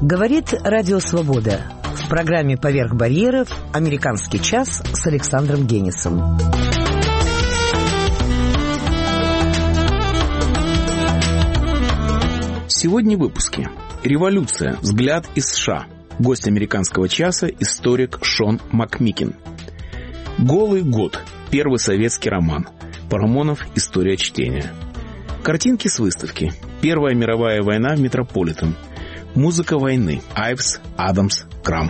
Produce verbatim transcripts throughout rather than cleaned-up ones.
Говорит Радио Свобода. В программе «Поверх барьеров» «Американский час» с Александром Генисом. Сегодня в выпуске. Революция. Взгляд из США. Гость американского часа – историк Шон Макмикин. Голый год. Первый советский роман. Парамонов. История чтения. Картинки с выставки. Первая мировая война в Метрополитен. Музыка войны. Айвс, Адамс, Крам.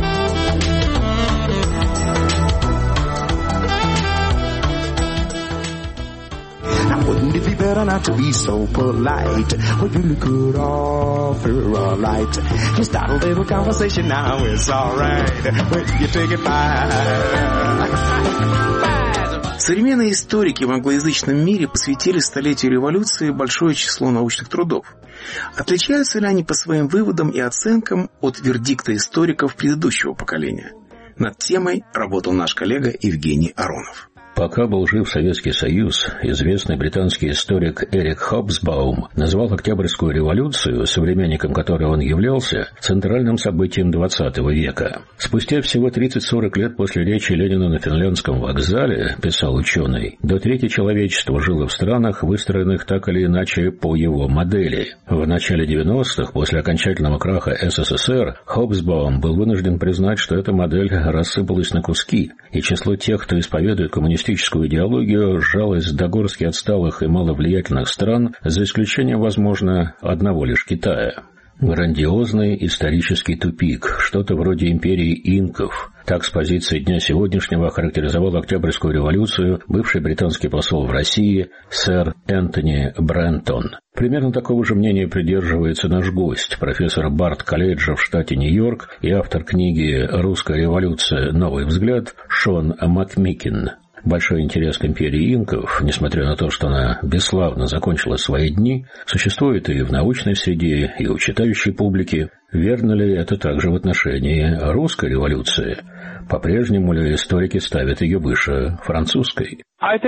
Wouldn't it be better not to be so polite? Well, you look good off your light. You start a little conversation now, it's alright. When you take it back. Современные историки в англоязычном мире посвятили столетию революции большое число научных трудов. Отличаются ли они по своим выводам и оценкам от вердикта историков предыдущего поколения? Над темой работал наш коллега Евгений Аронов. Пока был жив Советский Союз, известный британский историк Эрик Хобсбаум назвал Октябрьскую революцию, современником которой он являлся, центральным событием двадцатого века. Спустя всего тридцать-сорок лет после речи Ленина на Финляндском вокзале, писал ученый, до трети человечества жило в странах, выстроенных так или иначе по его модели. В начале девяностых, после окончательного краха СССР, Хобсбаум был вынужден признать, что эта модель рассыпалась на куски, и число тех, кто исповедует коммунистическую идеологию, сжалось до горстки отсталых и маловлиятельных стран, за исключением, возможно, одного лишь Китая. Грандиозный исторический тупик, что-то вроде империи инков. Так с позиции дня сегодняшнего охарактеризовал Октябрьскую революцию бывший британский посол в России сэр Энтони Брентон. Примерно такого же мнения придерживается наш гость, профессор Барт-колледжа в штате Нью-Йорк и автор книги «Русская революция. Новый взгляд» Шон Макмикин. Большой интерес к империи инков, несмотря на то, что она бесславно закончила свои дни, существует и в научной среде, и у читающей публики. Верно ли это также в отношении русской революции? По-прежнему ли историки ставят ее выше французской?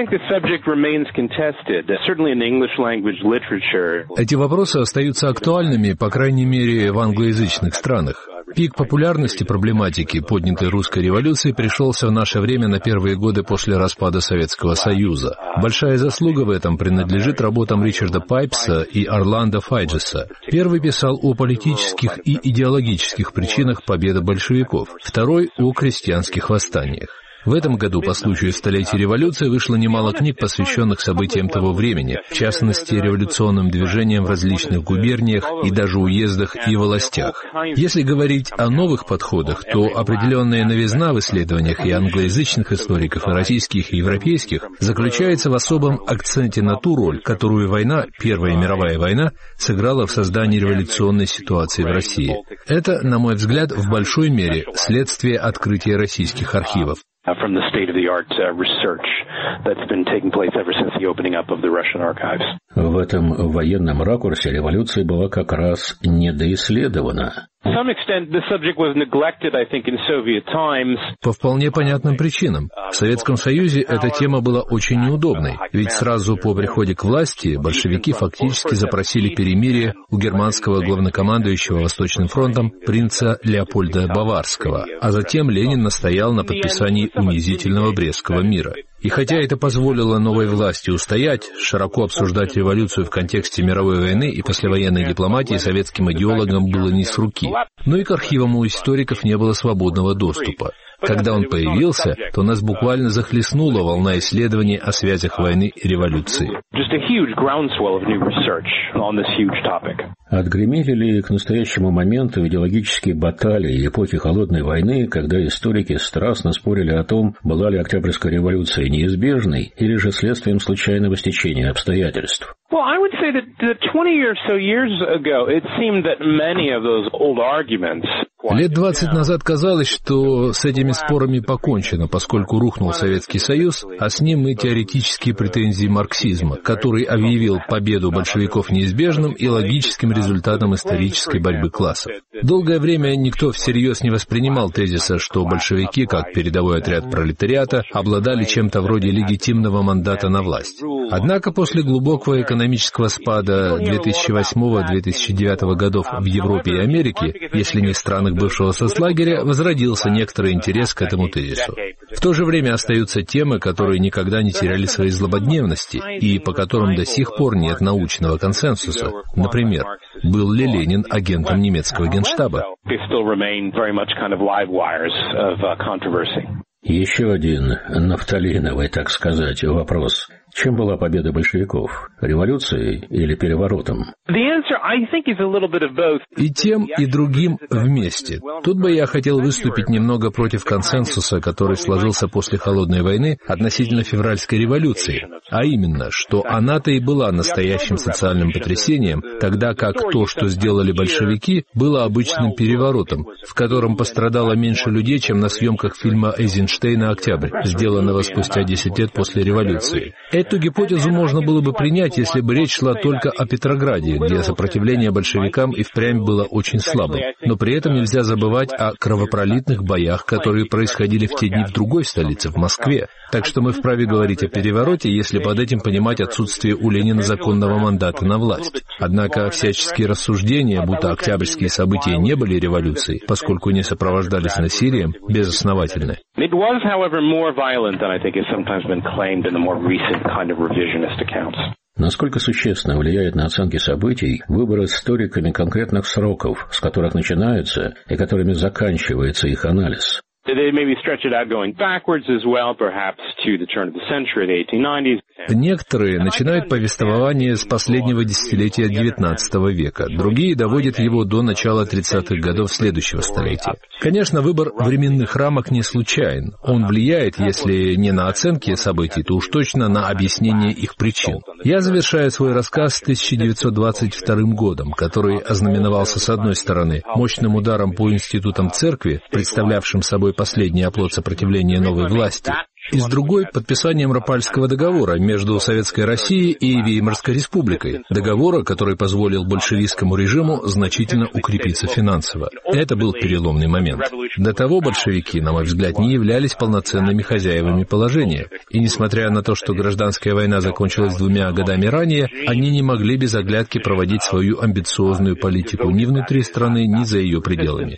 Эти вопросы остаются актуальными, по крайней мере, в англоязычных странах. Пик популярности проблематики, поднятой русской революцией, пришелся в наше время на первые годы после распада Советского Союза. Большая заслуга в этом принадлежит работам Ричарда Пайпса и Орландо Файджеса. Первый писал о политических и идеологических причинах победы большевиков, второй — о крестьянских восстаниях. В этом году по случаю столетия революции вышло немало книг, посвященных событиям того времени, в частности, революционным движениям в различных губерниях и даже уездах и властях. Если говорить о новых подходах, то определенная новизна в исследованиях и англоязычных историков, и российских, и европейских, заключается в особом акценте на ту роль, которую война, Первая мировая война, сыграла в создании революционной ситуации в России. Это, на мой взгляд, в большой мере следствие открытия российских архивов. From the state-of-the-art uh, research that's been taking place ever since the opening up of the Russian archives. В этом военном ракурсе революция была как раз недоисследована. По вполне понятным причинам. В Советском Союзе эта тема была очень неудобной, ведь сразу по приходе к власти большевики фактически запросили перемирие у германского главнокомандующего Восточным фронтом принца Леопольда Баварского, а затем Ленин настоял на подписании унизительного Брестского мира. И хотя это позволило новой власти устоять, широко обсуждать революцию в контексте мировой войны и послевоенной дипломатии советским идеологам было не с руки. Но и к архивам у историков не было свободного доступа. Когда он появился, то нас буквально захлестнула волна исследований о связях войны и революции. Отгремели ли к настоящему моменту идеологические баталии эпохи Холодной войны, когда историки страстно спорили о том, была ли Октябрьская революция неизбежной или же следствием случайного стечения обстоятельств? Well, I would say that, that twenty or so years ago, it seemed that many of those old arguments. Лет двадцать назад казалось, что с этими спорами покончено, поскольку рухнул Советский Союз, а с ним и теоретические претензии марксизма, который объявил победу большевиков неизбежным и логическим результатом исторической борьбы классов. Долгое время никто всерьез не воспринимал тезиса, что большевики, как передовой отряд пролетариата, обладали чем-то вроде легитимного мандата на власть. Однако после глубокого экономического спада две тысячи восьмого — две тысячи девятого годов в Европе и Америке, если не в странах бывшего соцлагеря, возродился некоторый интерес к этому тезису. В то же время остаются темы, которые никогда не теряли своей злободневности и по которым до сих пор нет научного консенсуса. Например, был ли Ленин агентом немецкого генштаба? Еще один нафталиновый, так сказать, вопрос. Чем была победа большевиков? Революцией или переворотом? И тем, и другим вместе. Тут бы я хотел выступить немного против консенсуса, который сложился после Холодной войны относительно февральской революции, а именно, что она-то и была настоящим социальным потрясением, тогда как то, что сделали большевики, было обычным переворотом, в котором пострадало меньше людей, чем на съемках фильма Эйзенштейна «Октябрь», сделанного спустя десять лет после революции. Эту гипотезу можно было бы принять, если бы речь шла только о Петрограде, где сопротивление большевикам и впрямь было очень слабым. Но при этом нельзя забывать о кровопролитных боях, которые происходили в те дни в другой столице, в Москве. Так что мы вправе говорить о перевороте, если под этим понимать отсутствие у Ленина законного мандата на власть. Однако всяческие рассуждения, будто октябрьские события не были революцией, поскольку не сопровождались насилием, безосновательны. Насколько существенно влияет на оценки событий выбор историками конкретных сроков, с которых начинается и которыми заканчивается их анализ? Некоторые начинают повествование с последнего десятилетия девятнадцатого века, другие доводят его до начала тридцатых годов следующего столетия. Конечно, выбор временных рамок не случайен. Он влияет, если не на оценки событий, то уж точно на объяснение их причин. Я завершаю свой рассказ тысяча девятьсот двадцать вторым годом, который ознаменовался, с одной стороны, мощным ударом по институтам церкви, представлявшим собой последний оплот сопротивления новой власти, и с другой — подписанием Рапальского договора между Советской Россией и Веймарской республикой, договора, который позволил большевистскому режиму значительно укрепиться финансово. Это был переломный момент. До того большевики, на мой взгляд, не являлись полноценными хозяевами положения, и несмотря на то, что гражданская война закончилась двумя годами ранее, они не могли без оглядки проводить свою амбициозную политику ни внутри страны, ни за ее пределами.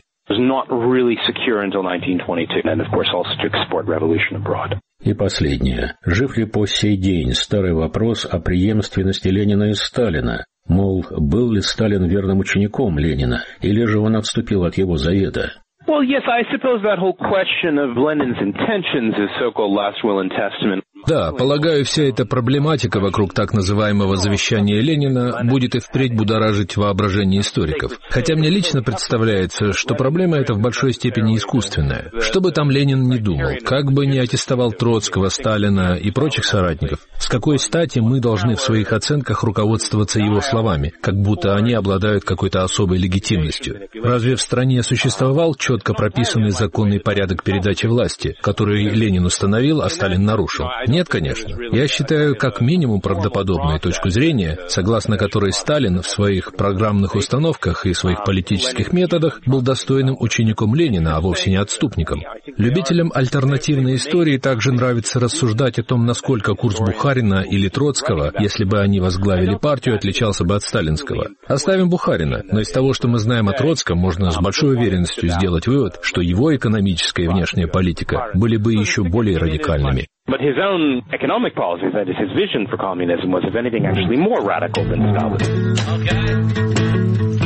И последнее. Жив ли по сей день старый вопрос о преемственности Ленина и Сталина? Мол, был ли Сталин верным учеником Ленина, или же он отступил от его завета? Well, yes, I suppose that whole question of Lenin's intentions is so-called last will and testament. Да, полагаю, вся эта проблематика вокруг так называемого завещания Ленина будет и впредь будоражить воображение историков. Хотя мне лично представляется, что проблема эта в большой степени искусственная. Что бы там Ленин ни думал, как бы ни аттестовал Троцкого, Сталина и прочих соратников, с какой стати мы должны в своих оценках руководствоваться его словами, как будто они обладают какой-то особой легитимностью? Разве в стране существовал четко прописанный законный порядок передачи власти, который Ленин установил, а Сталин нарушил? Нет, конечно. Я считаю как минимум правдоподобную точку зрения, согласно которой Сталин в своих программных установках и своих политических методах был достойным учеником Ленина, а вовсе не отступником. Любителям альтернативной истории также нравится рассуждать о том, насколько курс Бухарина или Троцкого, если бы они возглавили партию, отличался бы от сталинского. Оставим Бухарина, но из того, что мы знаем о Троцком, можно с большой уверенностью сделать вывод, что его экономическая и внешняя политика были бы еще более радикальными. But his own economic policies, that is, his vision for communism was, if anything, actually more radical than Stalin's. Okay.